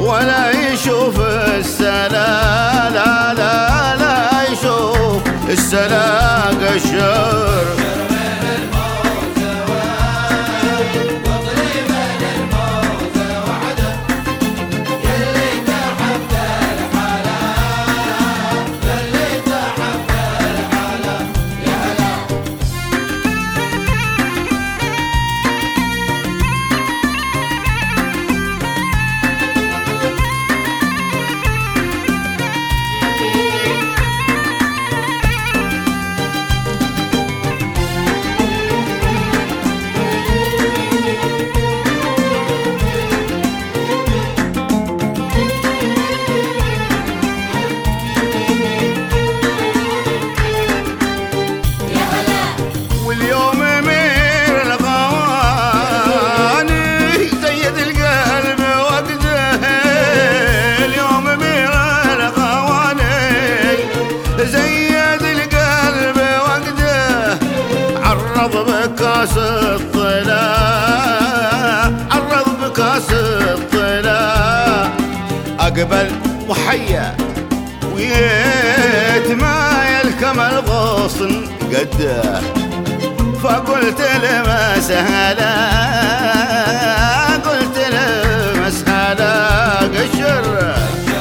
ولا يشوف السلا، لا لا لا يشوف السلا قشر. بكاس الطلاء، عرض بكاس الطلاء، أقبل وحيا ويتمايل كما الغصن قده، فقلت له ما سهلا، قلت له ما سهلا قشر.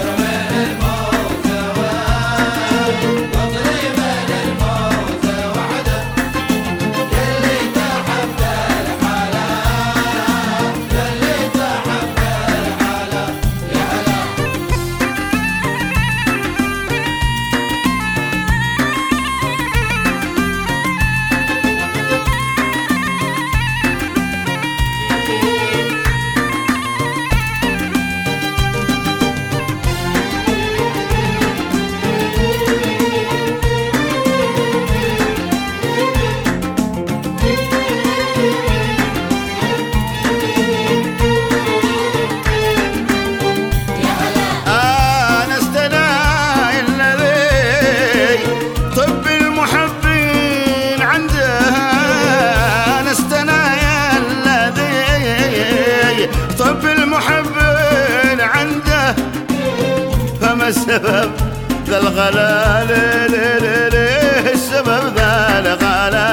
طب المحبين عنده، فما السبب ذا الغلا؟ ليه السبب ذا الغلا؟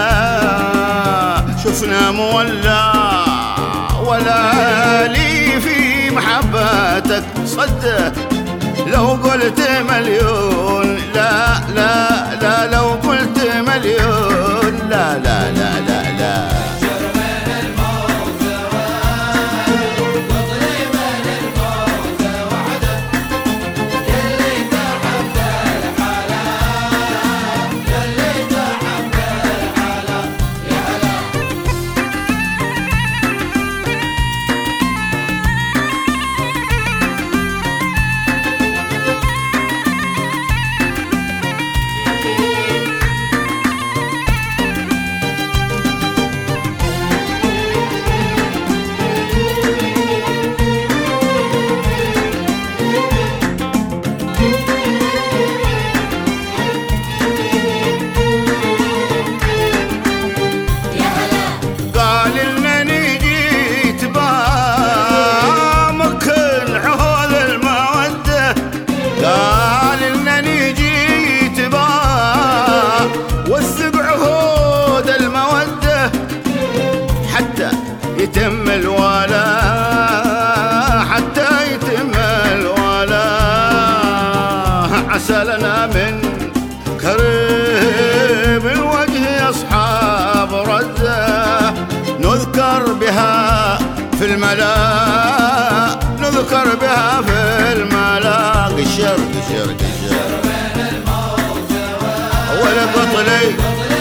شفنا مولع ولا لي في محبتك صده، لو قلت مليون لا لا لا، لو قلت مليون لا لا لا لا لا. قال إنني جيت باع وثق عهود المودة حتى يتم الولاء، حتى يتم الولاء. عسى لنا من كريم الوجه أصحاب ردة، نذكر بها في الملا، نذكر بها في الملا. قشر قشر قشر ولا قطلي